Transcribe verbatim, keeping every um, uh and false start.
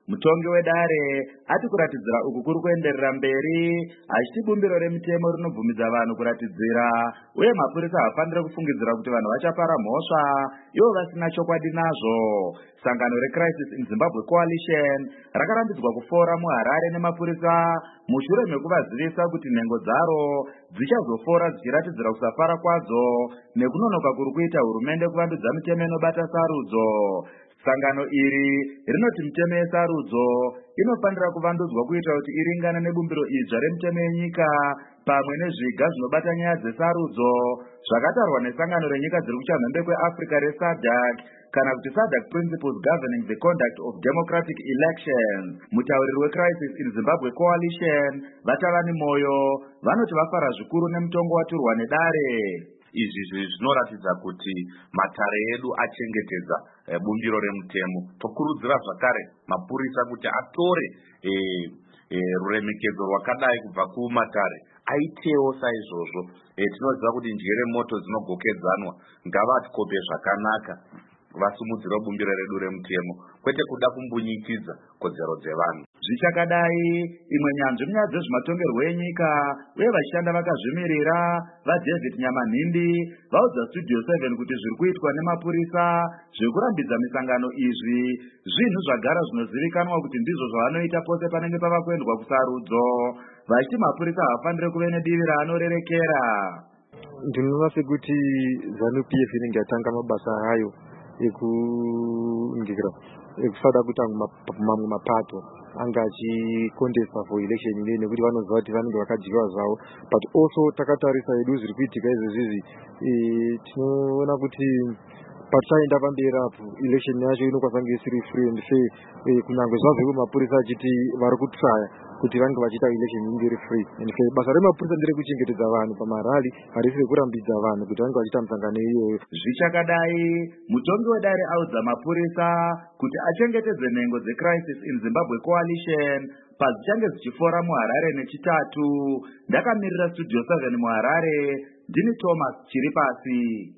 Mutongi wedare ati kuratidzira uku kuri kuenderera mberi achiti bumbiro remitemo rinobvumidza vanhu kuratidzira uye mapurisa hafaniri kufungidzira kuti vanhu vachapara mhosva ivo vasina chokwadi nazvo. Sangano reCrisis in Zimbabwe Coalition rakarambidzwa kufora muHarare nemapurisa mushure mekuvazivisa kuti nhengo dzaro dzichazofora dzichiratidzira kusafara kwadzo nekunonoka kuri kuita hurumende kuvandudza mitemo inobata sarudzo. Sangano iri rinoti mitemo yesarudzo inofanira kuvandudzwa kuitira kuti iringane nebumbiro idzva remitemo yenyika pamwe nezviga zvinobata nyaya dzesarudzo zvakatarwa nesangano renyika dziri kuchamhembe kweAfrica reSADC kana kuti SADC Principles Governing the Conduct of Democratic Elections. Mutauriri weCrisis in Zimbabwe Coalition Vatavani Moyo vanoti vafara zvikuru nemutongo waturwa nedare. Izvi zvinoratidza kuti matare edu achengetedza e, bumbiro remutemo. Tokurudzira zvakare mapurisa kuti atore e, e, ruremekedzo rwakadai kubva kumatare aitewo saizvozvo. E, tinoziva kuti njere moto dzinogokedzanwa, ngavatikope zvakanaka vasumudzira bumbiro redu remutemo kwete kuda kumbunyikidza kodzero dzevanhu. Zvichakadai imwe nyanzvi munyaya dzezvematongerwo enyika uye vachishanda vakazvimirira vaDavid Nyamanhindi vaudza Studio seven kuti zviri kuitwa nemapurisa zvekurambidza misangano izvi zvinhu zvagara zvinozivikanwa kuti ndizvo zvavanoita pose panenge pava kuendwa kusarudzo, vachiti mapurisa havafaniri kuve nedivi raanorerekera. Ndinoona sekuti ZANU-P F inenge yatanga mabasa ayo ekungira ekusada kuti mamwe mapato anga achikondesa for election ine nekuti vanoziva kuti vanenge vakajiva zvavo, but also takatarisa edu zviri kuitika izvezvizi tinoona kuti patichaenda pamberi apo election yacho inokwanisa kunge isiri free and fair, kunyange zvazvo mapurisa achiti vari kutsaya kuti vange vachiita election inge iri free and fair. Basa remapurisa ndere kuchengetedza vanhu pamarali, harisi rekurambidza vanhu kuti vange vachiita misangano iyoyo. Zvichakadai mutongi wedare audza mapurisa kuti achengetedze nhengo dzeCrisis in Zimbabwe Coalition padzichange dzichifora muHarare nechitatu. Ndakamirira Studio seven muHarare, ndini Thomas Chiripasi.